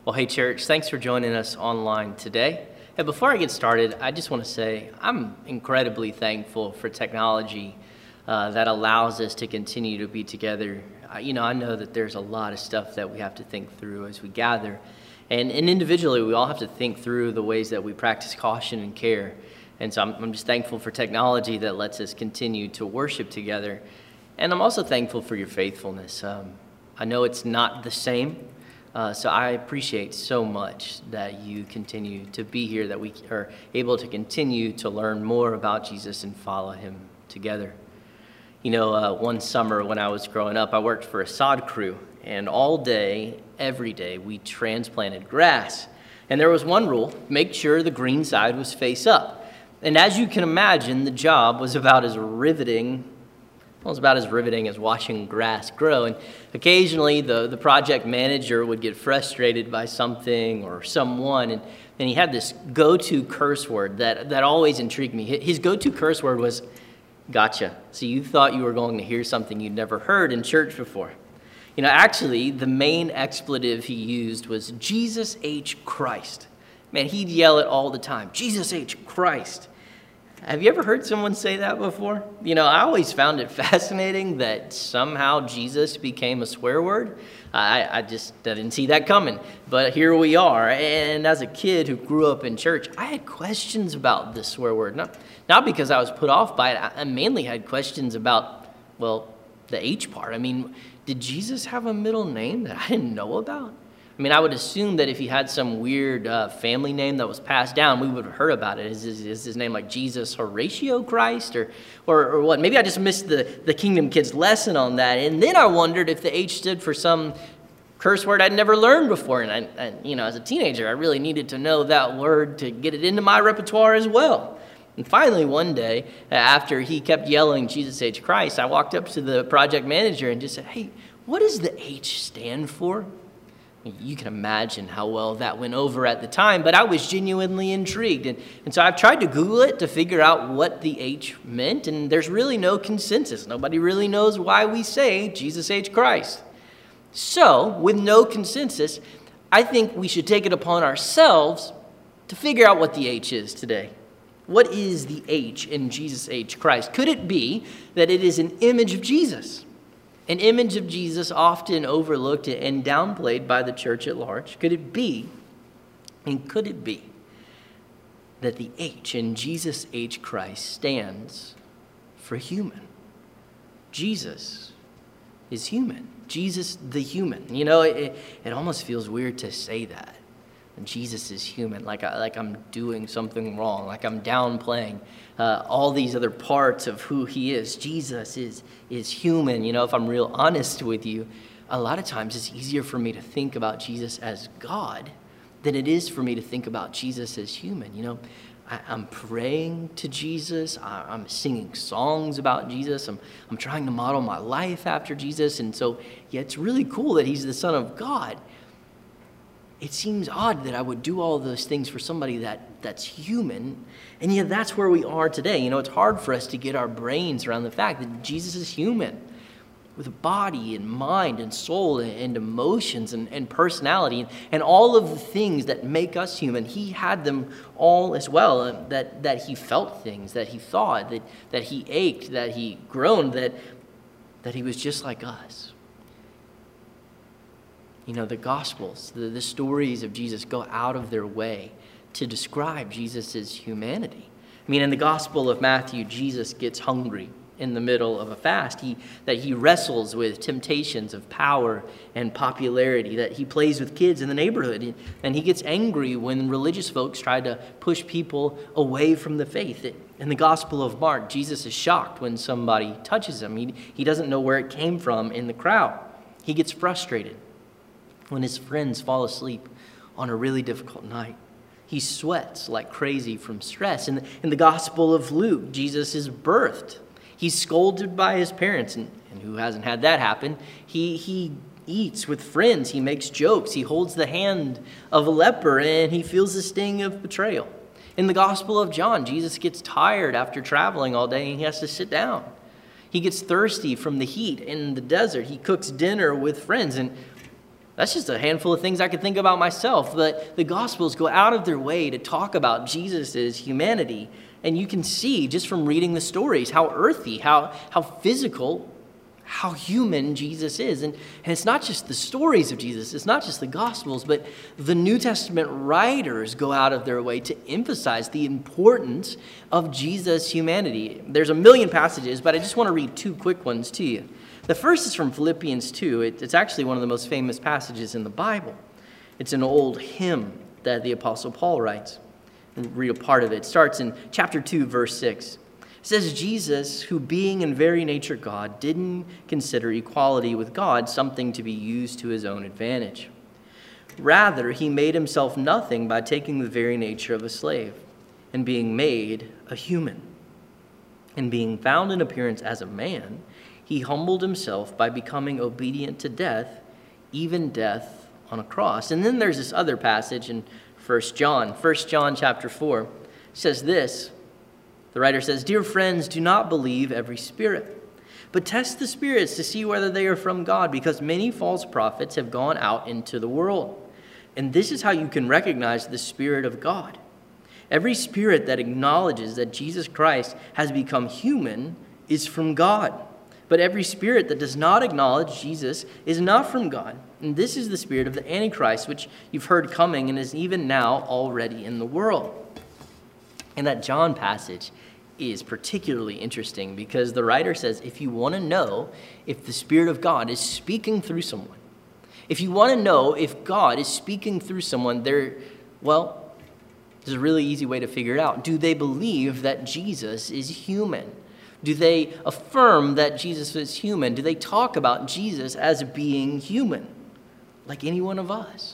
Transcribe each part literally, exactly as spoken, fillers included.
Well, hey, church, thanks for joining us online today. And before I get started, I just want to say I'm incredibly thankful for technology uh, that allows us to continue to be together. I, you know, I know that there's a lot of stuff that we have to think through as we gather. And, and individually, we all have to think through the ways that we practice caution and care. And so I'm, I'm just thankful for technology that lets us continue to worship together. And I'm also thankful for your faithfulness. Um, I know it's not the same. Uh, so I appreciate so much that you continue to be here, that we are able to continue to learn more about Jesus and follow him together. You know, uh, one summer when I was growing up, I worked for a sod crew, and all day, every day, we transplanted grass. And there was one rule: make sure the green side was face up. And as you can imagine, the job was about as riveting Well, it's about as riveting as watching grass grow. And occasionally the, the project manager would get frustrated by something or someone, and, and he had this go-to curse word that, that always intrigued me. His go-to curse word was, "Gotcha." So you thought you were going to hear something you'd never heard in church before. You know, actually, the main expletive he used was Jesus H. Christ. Man, he'd yell it all the time, "Jesus H. Christ." Have you ever heard someone say that before? You know, I always found it fascinating that somehow Jesus became a swear word. I, I just I didn't see that coming, but here we are. And as a kid who grew up in church, I had questions about this swear word. Not, not because I was put off by it. I mainly had questions about, well, the H part. I mean, did Jesus have a middle name that I didn't know about? I mean, I would assume that if he had some weird uh, family name that was passed down, we would have heard about it. Is, is, is his name like Jesus Horatio Christ or, or or what? Maybe I just missed the, the Kingdom Kids lesson on that. And then I wondered if the H stood for some curse word I'd never learned before. And, I, and you know, as a teenager, I really needed to know that word to get it into my repertoire as well. And finally, one day, after he kept yelling Jesus H. Christ, I walked up to the project manager and just said, "Hey, what does the H stand for?" You can imagine how well that went over at the time, but I was genuinely intrigued. And, and so I've tried to Google it to figure out what the H meant, and there's really no consensus. Nobody really knows why we say Jesus H. Christ. So, with no consensus, I think we should take it upon ourselves to figure out what the H is today. What is the H in Jesus H. Christ? Could it be that it is an image of Jesus? An image of Jesus often overlooked and downplayed by the church at large. Could it be, and could it be, that the H in Jesus H. Christ stands for human? Jesus is human. Jesus the human. You know, it, it almost feels weird to say that. Jesus is human, like, I, like I'm doing something wrong, like I'm downplaying uh, all these other parts of who he is. Jesus is, is human. You know, if I'm real honest with you, a lot of times it's easier for me to think about Jesus as God than it is for me to think about Jesus as human. You know, I, I'm praying to Jesus. I, I'm singing songs about Jesus. I'm, I'm trying to model my life after Jesus. And so, yeah, it's really cool that he's the Son of God. It seems odd that I would do all those things for somebody that, that's human, and yet that's where we are today. You know, it's hard for us to get our brains around the fact that Jesus is human, with a body and mind and soul and emotions and, and personality and, and all of the things that make us human. He had them all as well, uh, that, that he felt things, that he thought, that, that he ached, that he groaned, that, that he was just like us. You know, the Gospels, the, the stories of Jesus go out of their way to describe Jesus' humanity. I mean, in the Gospel of Matthew, Jesus gets hungry in the middle of a fast. He, that he wrestles with temptations of power and popularity, that he plays with kids in the neighborhood, and he gets angry when religious folks try to push people away from the faith. In the Gospel of Mark, Jesus is shocked when somebody touches him. He, he doesn't know where it came from in the crowd. He gets frustrated when his friends fall asleep on a really difficult night. He sweats like crazy from stress. In the, in the Gospel of Luke, Jesus is birthed. He's scolded by his parents, and, and who hasn't had that happen? He, he eats with friends. He makes jokes. He holds the hand of a leper, and he feels the sting of betrayal. In the Gospel of John, Jesus gets tired after traveling all day, and he has to sit down. He gets thirsty from the heat in the desert. He cooks dinner with friends, and That's just a handful of things I could think about myself. But the Gospels go out of their way to talk about Jesus' humanity. And you can see just from reading the stories how earthy, how, how physical, how human Jesus is. And, and it's not just the stories of Jesus. It's not just the Gospels. But the New Testament writers go out of their way to emphasize the importance of Jesus' humanity. There's a million passages, but I just want to read two quick ones to you. The first is from Philippians two. It, it's actually one of the most famous passages in the Bible. It's an old hymn that the Apostle Paul writes. We'll read a part of it. It starts in chapter two, verse six. It says, Jesus, who being in very nature God, didn't consider equality with God something to be used to his own advantage. Rather, he made himself nothing by taking the very nature of a slave and being made a human. And being found in appearance as a man, he humbled himself by becoming obedient to death, even death on a cross. And then there's this other passage in First John. First John chapter four says this. The writer says, Dear friends, do not believe every spirit, but test the spirits to see whether they are from God, because many false prophets have gone out into the world. And this is how you can recognize the Spirit of God. Every spirit that acknowledges that Jesus Christ has become human is from God. But every spirit that does not acknowledge Jesus is not from God. And this is the spirit of the Antichrist, which you've heard coming and is even now already in the world. And that John passage is particularly interesting because the writer says if you want to know if the Spirit of God is speaking through someone, if you want to know if God is speaking through someone, there, well, there's a really easy way to figure it out. Do they believe that Jesus is human? Do they affirm that Jesus is human? Do they talk about Jesus as being human, like any one of us?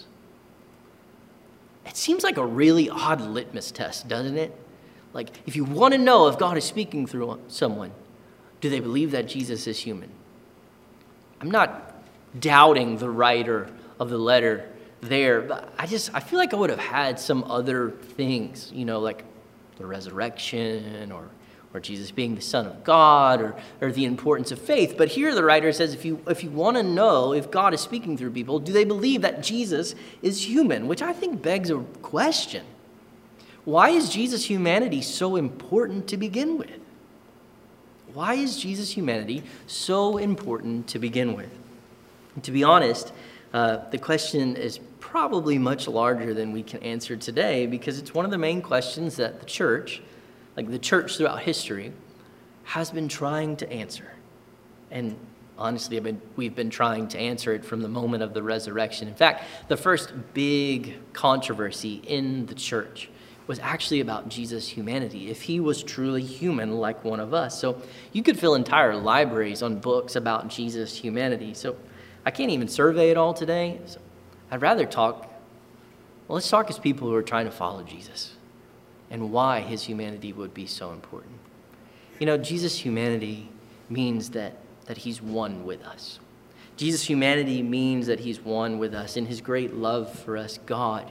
It seems like a really odd litmus test, doesn't it? Like, if you want to know if God is speaking through someone, do they believe that Jesus is human? I'm not doubting the writer of the letter there, but I just, I feel like I would have had some other things, you know, like the resurrection or or Jesus being the Son of God, or, or the importance of faith. But here the writer says, if you if you want to know if God is speaking through people, do they believe that Jesus is human? Which I think begs a question. Why is Jesus' humanity so important to begin with? Why is Jesus' humanity so important to begin with? And to be honest, uh, the question is probably much larger than we can answer today, because it's one of the main questions that the church, like the church throughout history, has been trying to answer. And honestly, I've been, we've been trying to answer it from the moment of the resurrection. In fact, the first big controversy in the church was actually about Jesus' humanity, if he was truly human like one of us. So you could fill entire libraries on books about Jesus' humanity. So I can't even survey it all today. So I'd rather talk, well, let's talk as people who are trying to follow Jesus and why his humanity would be so important. You know, Jesus' humanity means that, that he's one with us. Jesus' humanity means that he's one with us. In his great love for us, God,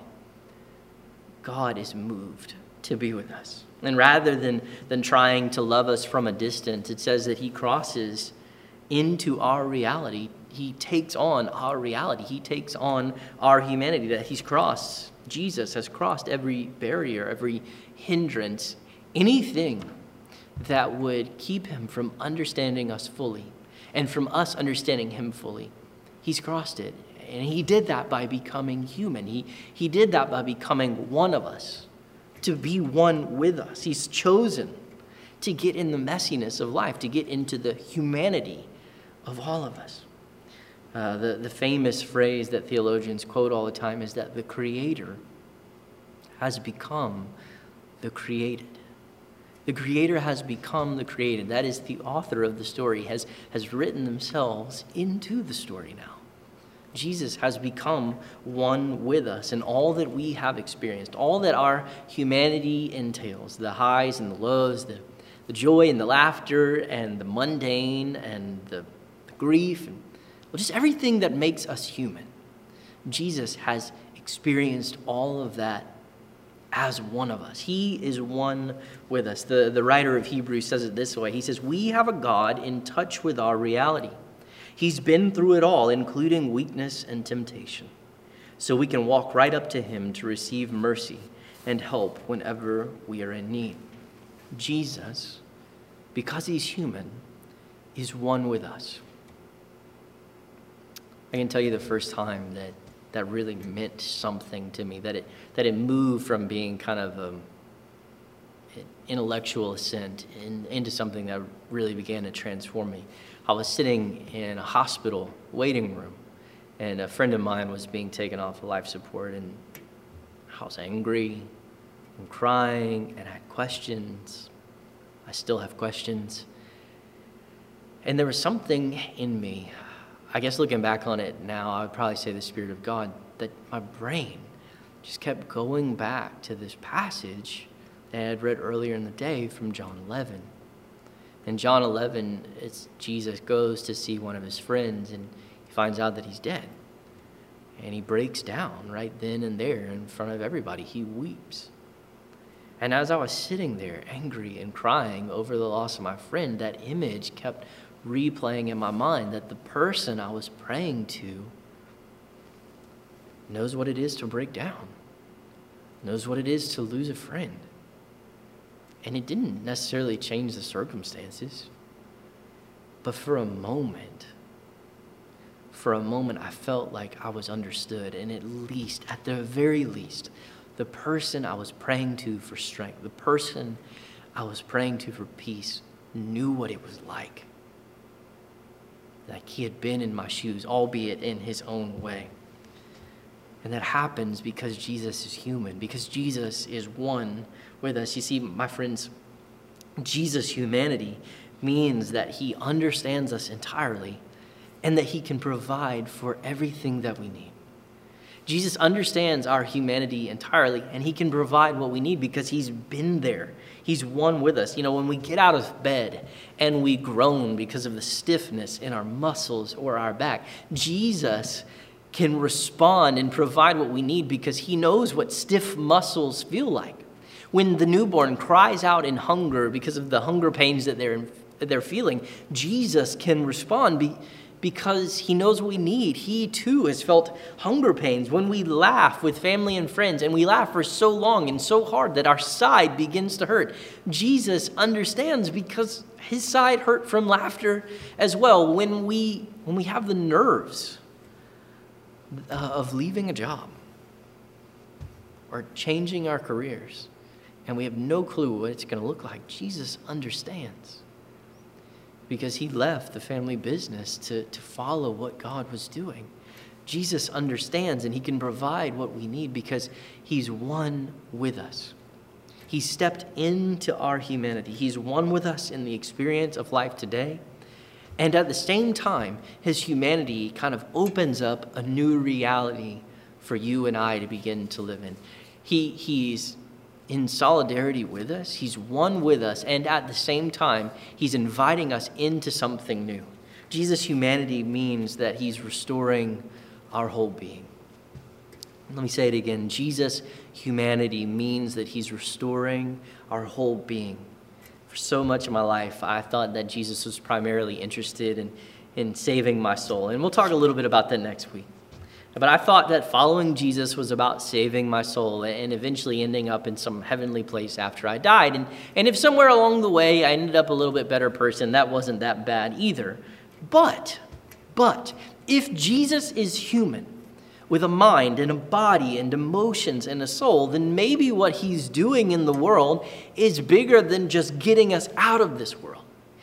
God is moved to be with us. And rather than, than trying to love us from a distance, it says that he crosses into our reality. He takes on our reality. He takes on our humanity, that he's crossed. Jesus has crossed every barrier, every hindrance, anything that would keep him from understanding us fully and from us understanding him fully. He's crossed it. And he did that by becoming human. He, he did that by becoming one of us, to be one with us. He's chosen to get in the messiness of life, to get into the humanity of all of us. Uh, the, the famous phrase that theologians quote all the time is that the Creator has become the created. The Creator has become the created. That is, the author of the story has, has written themselves into the story now. Jesus has become one with us, and all that we have experienced, all that our humanity entails, the highs and the lows, the, the joy and the laughter and the mundane and the, the grief, and well, just everything that makes us human. Jesus has experienced all of that as one of us. He is one with us. The, the writer of Hebrews says it this way. He says, we have a God in touch with our reality. He's been through it all, including weakness and temptation. So we can walk right up to him to receive mercy and help whenever we are in need. Jesus, because he's human, is one with us. I can tell you the first time that that really meant something to me, that it that it moved from being kind of um, an intellectual assent in, into something that really began to transform me. I was sitting in a hospital waiting room, and a friend of mine was being taken off of life support, and I was angry and crying, and I had questions. I still have questions. And there was something in me, I guess looking back on it now, I would probably say the Spirit of God, that my brain just kept going back to this passage that I had read earlier in the day from John eleven. In John eleven, it's Jesus goes to see one of his friends, and he finds out that he's dead. And he breaks down right then and there in front of everybody. He weeps. And as I was sitting there angry and crying over the loss of my friend, that image kept replaying in my mind that the person I was praying to knows what it is to break down, knows what it is to lose a friend. And it didn't necessarily change the circumstances, but for a moment, for a moment, I felt like I was understood, and at least, at the very least, the person I was praying to for strength, the person I was praying to for peace, knew what it was like. Like he had been in my shoes, albeit in his own way. And that happens because Jesus is human, because Jesus is one with us. You see, my friends, Jesus' humanity means that he understands us entirely and that he can provide for everything that we need. Jesus understands our humanity entirely, and he can provide what we need because he's been there. He's one with us. You know, when we get out of bed and we groan because of the stiffness in our muscles or our back, Jesus can respond and provide what we need because he knows what stiff muscles feel like. When the newborn cries out in hunger because of the hunger pains that they're, they're feeling, Jesus can respond be, because he knows what we need. He too has felt hunger pains. When we laugh with family and friends, and we laugh for so long and so hard that our side begins to hurt, Jesus understands because his side hurt from laughter as well. When we, when we have the nerves uh, of leaving a job or changing our careers, and we have no clue what it's going to look like, Jesus understands. Because he left the family business to, to follow what God was doing. Jesus understands, and he can provide what we need because he's one with us. He stepped into our humanity. He's one with us in the experience of life today. And at the same time, his humanity kind of opens up a new reality for you and I to begin to live in. He, he's in solidarity with us. He's one with us, and at the same time, he's inviting us into something new. Jesus' humanity means that he's restoring our whole being. Let me say it again. Jesus' humanity means that he's restoring our whole being. For so much of my life, I thought that Jesus was primarily interested in, in saving my soul, and we'll talk a little bit about that next week. But I thought that following Jesus was about saving my soul and eventually ending up in some heavenly place after I died. And, and if somewhere along the way I ended up a little bit better person, that wasn't that bad either. But, but, if Jesus is human, with a mind and a body and emotions and a soul, then maybe what he's doing in the world is bigger than just getting us out of this world.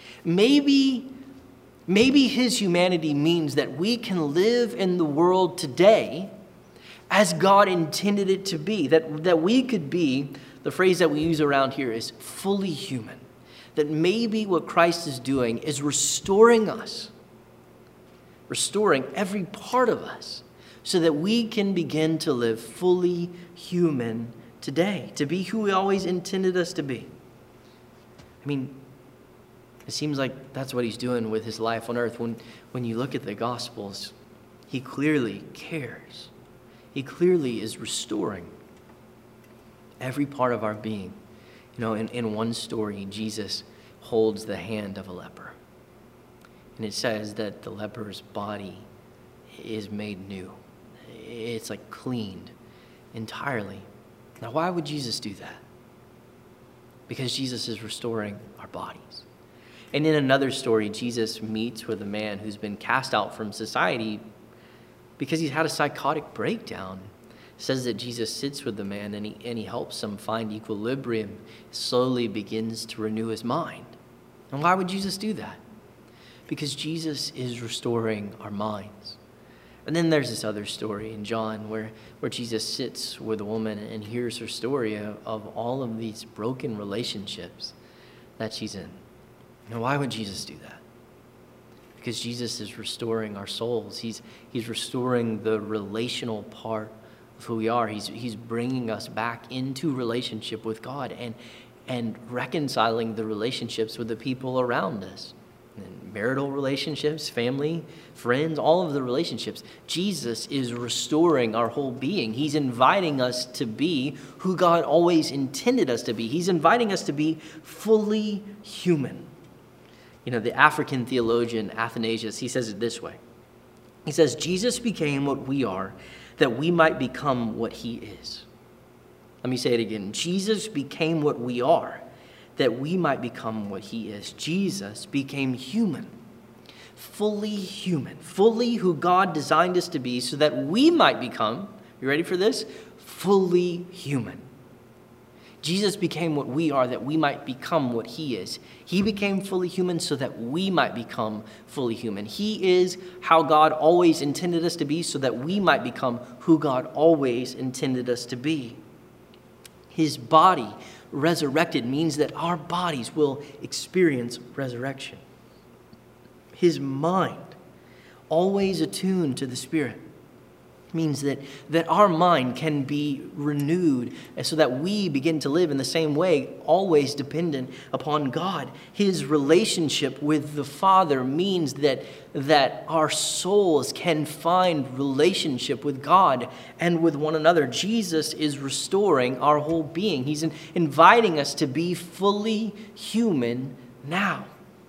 Maybe Maybe his humanity means that we can live in the world today as God intended it to be, that, that we could be, the phrase that we use around here is fully human, that maybe what Christ is doing is restoring us, restoring every part of us so that we can begin to live fully human today, to be who he always intended us to be. I mean, it seems like that's what he's doing with his life on earth. When, when you look at the Gospels, he clearly cares. He clearly is restoring every part of our being. You know, in, in one story, Jesus holds the hand of a leper. And it says that the leper's body is made new. It's like cleaned entirely. Now, why would Jesus do that? Because Jesus is restoring our bodies. And in another story, Jesus meets with a man who's been cast out from society because he's had a psychotic breakdown. It says that Jesus sits with the man and he, and he helps him find equilibrium, slowly begins to renew his mind. And why would Jesus do that? Because Jesus is restoring our minds. And then there's this other story in John where, where Jesus sits with a woman and hears her story of, of all of these broken relationships that she's in. Now, why would Jesus do that? Because Jesus is restoring our souls. He's, he's restoring the relational part of who we are. He's, he's bringing us back into relationship with God and, and reconciling the relationships with the people around us. And marital relationships, family, friends, all of the relationships. Jesus is restoring our whole being. He's inviting us to be who God always intended us to be. He's inviting us to be fully human. You know, the African theologian Athanasius, he says it this way. He says, Jesus became what we are, that we might become what he is. Let me say it again. Jesus became what we are, that we might become what he is. Jesus became human, fully human, fully who God designed us to be so that we might become, you ready for this? Fully human. Jesus became what we are, that we might become what he is. He became fully human so that we might become fully human. He is how God always intended us to be so that we might become who God always intended us to be. His body resurrected means that our bodies will experience resurrection. His mind, always attuned to the Spirit, means that, that our mind can be renewed so that we begin to live in the same way, always dependent upon God. His relationship with the Father means that, that our souls can find relationship with God and with one another. Jesus is restoring our whole being. He's in, inviting us to be fully human now.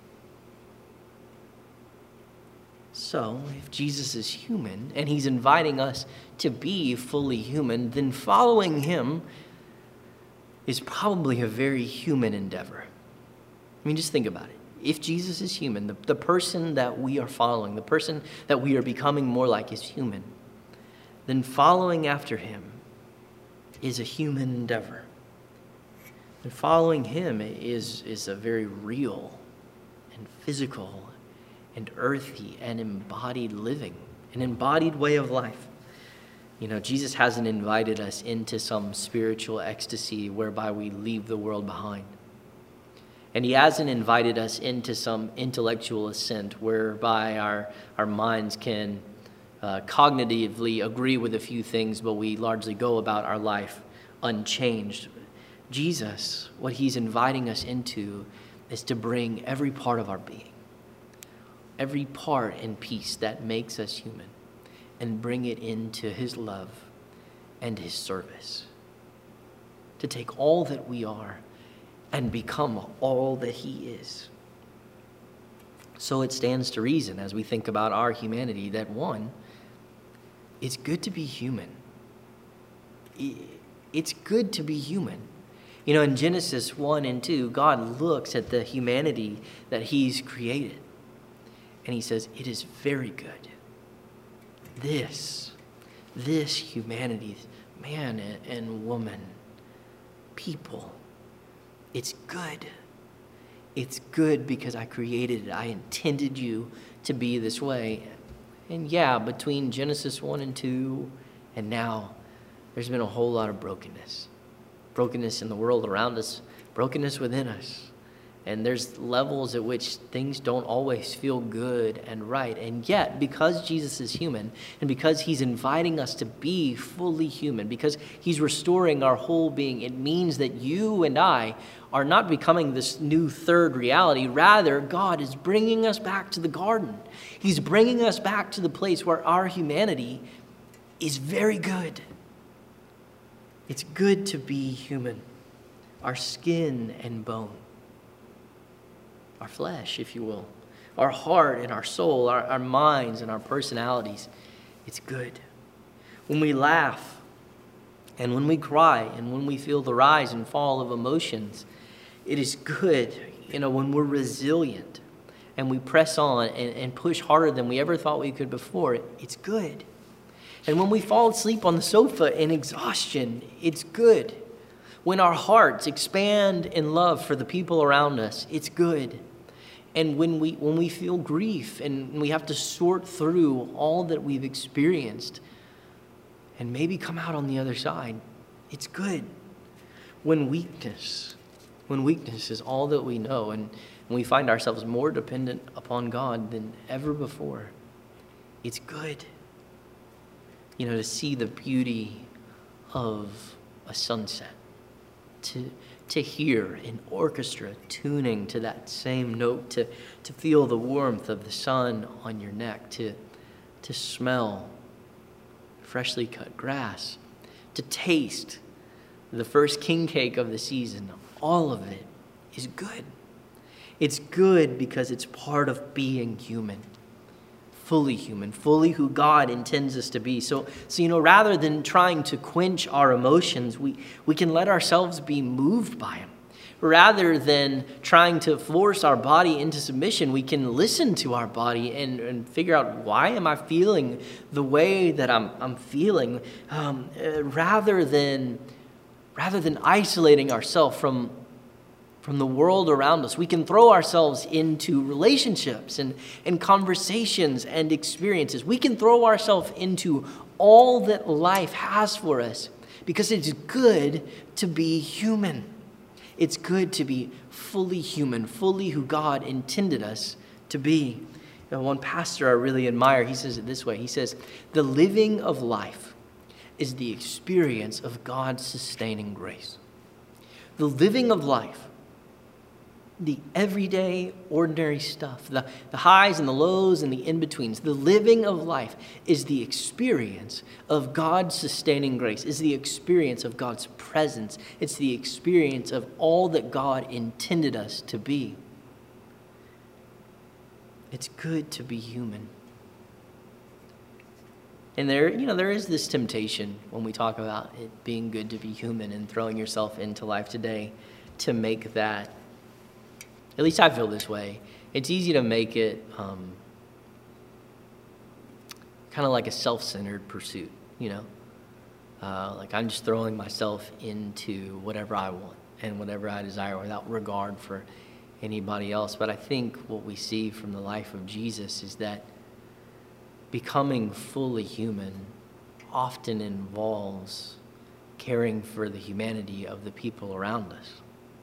So, if Jesus is human and he's inviting us to be fully human, then following him is probably a very human endeavor. I mean, just think about it. If Jesus is human, the, the person that we are following, the person that we are becoming more like is human, then following after him is a human endeavor. And following him is, is a very real and physical and earthy and embodied living, an embodied way of life. You know, Jesus hasn't invited us into some spiritual ecstasy whereby we leave the world behind. And he hasn't invited us into some intellectual ascent whereby our, our minds can uh, cognitively agree with a few things, but we largely go about our life unchanged. Jesus, what he's inviting us into is to bring every part of our being, every part and piece that makes us human, and bring it into his love and his service. To take all that we are and become all that he is. So it stands to reason as we think about our humanity that one, it's good to be human. It's good to be human. You know, in Genesis one and two, God looks at the humanity that he's created. And he says, it is very good. This, this humanity, man and woman, people, it's good. It's good because I created it. I intended you to be this way. And yeah, between Genesis one and two and now, there's been a whole lot of brokenness. Brokenness in the world around us, brokenness within us. And there's levels at which things don't always feel good and right. And yet, because Jesus is human, and because he's inviting us to be fully human, because he's restoring our whole being, it means that you and I are not becoming this new third reality. Rather, God is bringing us back to the garden. He's bringing us back to the place where our humanity is very good. It's good to be human, our skin and bone. Our flesh, if you will, our heart and our soul, our, our minds and our personalities, it's good. When we laugh and when we cry and when we feel the rise and fall of emotions, it is good. You know, when we're resilient and we press on and, and push harder than we ever thought we could before, it, it's good. And when we fall asleep on the sofa in exhaustion, it's good. When our hearts expand in love for the people around us, it's good. And when we when we feel grief and we have to sort through all that we've experienced and maybe come out on the other side, it's good. When weakness, when weakness is all that we know and we find ourselves more dependent upon God than ever before, it's good. You know, to see the beauty of a sunset, to to hear an orchestra tuning to that same note, to, to feel the warmth of the sun on your neck, to, to smell freshly cut grass, to taste the first king cake of the season. All of it is good. It's good because it's part of being human. Fully human, fully who God intends us to be. So, so you know, rather than trying to quench our emotions, we, we can let ourselves be moved by them. Rather than trying to force our body into submission, we can listen to our body and, and figure out, why am I feeling the way that I'm, I'm feeling? Um, uh, rather than, rather than isolating ourselves from From the world around us, we can throw ourselves into relationships and, and conversations and experiences. We can throw ourselves into all that life has for us because it's good to be human. It's good to be fully human, fully who God intended us to be. You know, one pastor I really admire, he says it this way. He says, the living of life is the experience of God's sustaining grace. The living of life, the everyday, ordinary stuff, the, the highs and the lows and the in-betweens, the living of life is the experience of God's sustaining grace, is the experience of God's presence. It's the experience of all that God intended us to be. It's good to be human. And there, you know, there is this temptation when we talk about it being good to be human and throwing yourself into life today to make that, at least I feel this way, it's easy to make it um, kind of like a self-centered pursuit, you know? Uh, like I'm just throwing myself into whatever I want and whatever I desire without regard for anybody else. But I think what we see from the life of Jesus is that becoming fully human often involves caring for the humanity of the people around us.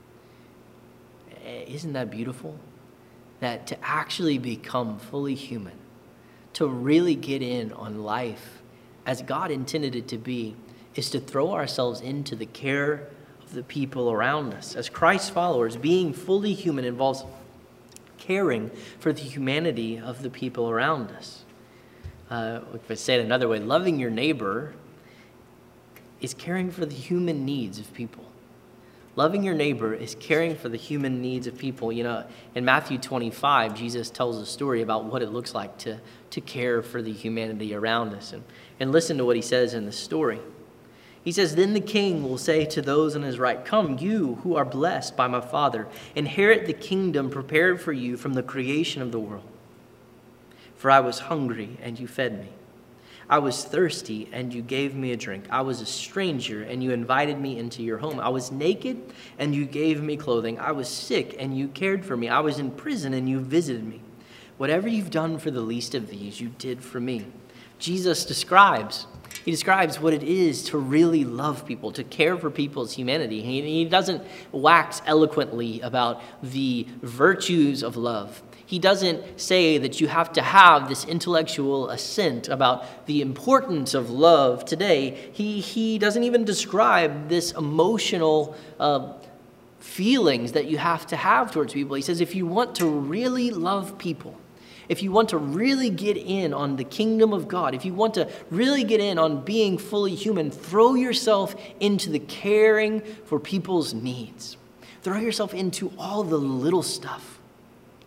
Isn't that beautiful? That to actually become fully human, to really get in on life as God intended it to be, is to throw ourselves into the care of the people around us. As Christ's followers, being fully human involves caring for the humanity of the people around us. Uh, if I say it another way, loving your neighbor is caring for the human needs of people. Loving your neighbor is caring for the human needs of people. You know, in Matthew twenty-five, Jesus tells a story about what it looks like to, to care for the humanity around us. And, and listen to what he says in the story. He says, "Then the king will say to those on his right, 'Come, you who are blessed by my Father, inherit the kingdom prepared for you from the creation of the world. For I was hungry, and you fed me. I was thirsty, and you gave me a drink. I was a stranger, and you invited me into your home. I was naked, and you gave me clothing. I was sick, and you cared for me. I was in prison, and you visited me. Whatever you've done for the least of these, you did for me." Jesus describes, he describes what it is to really love people, to care for people's humanity. He, he doesn't wax eloquently about the virtues of love. He doesn't say that you have to have this intellectual assent about the importance of love today. He, he doesn't even describe this emotional uh, feelings that you have to have towards people. He says if you want to really love people, if you want to really get in on the kingdom of God, if you want to really get in on being fully human, throw yourself into the caring for people's needs. Throw yourself into all the little stuff.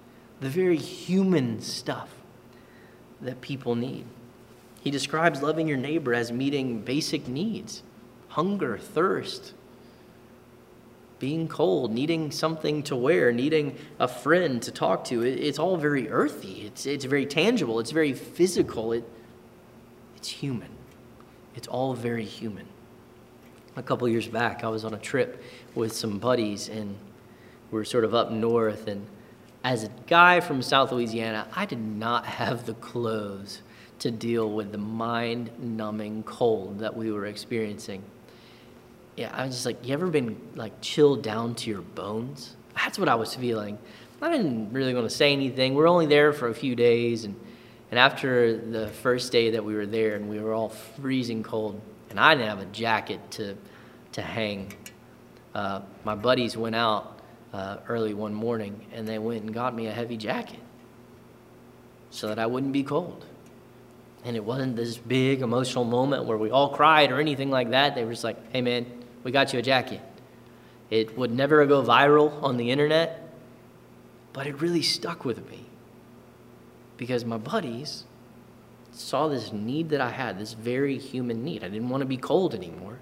the very human stuff that people need. He describes loving your neighbor as meeting basic needs: hunger, thirst, being cold, needing something to wear, needing a friend to talk to. It's all very earthy. It's, it's very tangible. It's very physical. It, it's human. It's all very human. A couple years back, I was on a trip with some buddies, and we were sort of up north. And as a guy from South Louisiana, I did not have the clothes to deal with the mind-numbing cold that we were experiencing. Yeah, I was just like, you ever been like chilled down to your bones? That's what I was feeling. I didn't really want to say anything. We were only there for a few days, and and after the first day that we were there, and we were all freezing cold, and I didn't have a jacket to to hang. Uh, my buddies went out uh, early one morning, and they went and got me a heavy jacket so that I wouldn't be cold. And it wasn't this big emotional moment where we all cried or anything like that. They were just like, hey man, we got you a jacket. It would never go viral on the internet, but it really stuck with me because my buddies saw this need that I had, this very human need. I didn't want to be cold anymore.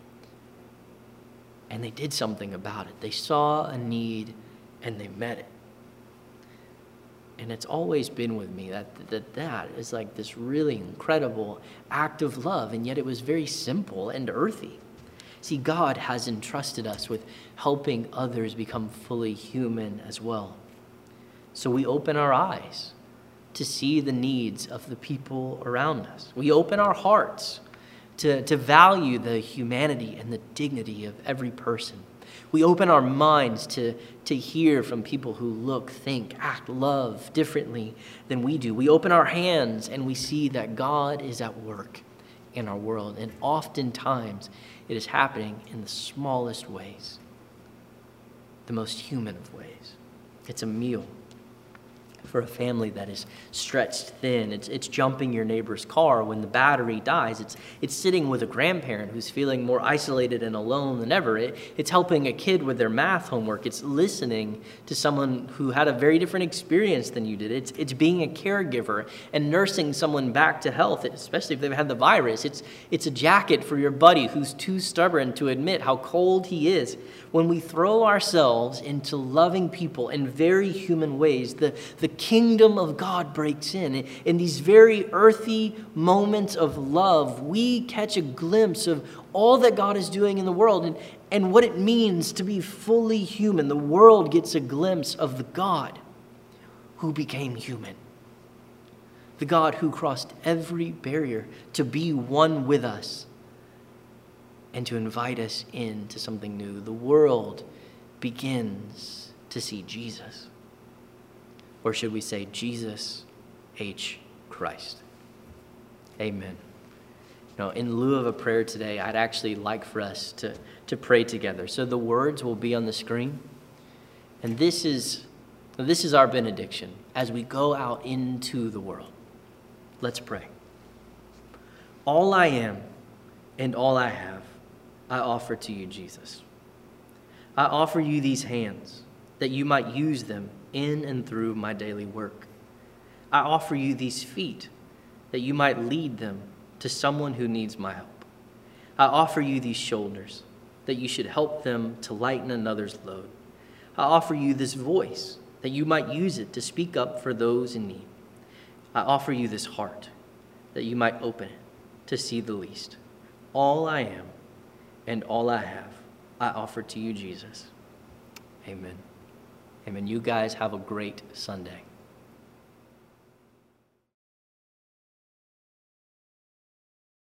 And they did something about it. They saw a need and they met it. And it's always been with me that, that that is like this really incredible act of love, and yet it was very simple and earthy. See, God has entrusted us with helping others become fully human as well. So we open our eyes to see the needs of the people around us. We open our hearts to, to value the humanity and the dignity of every person. We open our minds to, to hear from people who look, think, act, love differently than we do. We open our hands and we see that God is at work in our world. And oftentimes it is happening in the smallest ways, the most human of ways. It's a meal for a family that is stretched thin. It's, it's jumping your neighbor's car when the battery dies. It's, it's sitting with a grandparent who's feeling more isolated and alone than ever. It, it's helping a kid with their math homework. It's listening to someone who had a very different experience than you did. It's, it's being a caregiver and nursing someone back to health, especially if they've had the virus. It's, it's a jacket for your buddy who's too stubborn to admit how cold he is. When we throw ourselves into loving people in very human ways, the, the kingdom of God breaks in. In these very earthy moments of love, we catch a glimpse of all that God is doing in the world and, and what it means to be fully human. The world gets a glimpse of the God who became human, the God who crossed every barrier to be one with us and to invite us into something new. The world begins to see Jesus. Or should we say Jesus H. Christ? Amen. Now, in lieu of a prayer today, I'd actually like for us to, to pray together. So the words will be on the screen. And this is, this is our benediction as we go out into the world. Let's pray. All I am and all I have, I offer to you, Jesus. I offer you these hands that you might use them in and through my daily work. I offer you these feet that you might lead them to someone who needs my help. I offer you these shoulders that you should help them to lighten another's load. I offer you this voice that you might use it to speak up for those in need. I offer you this heart that you might open it to see the least. All I am and all I have, I offer to you, Jesus. Amen. Amen. You guys have a great Sunday.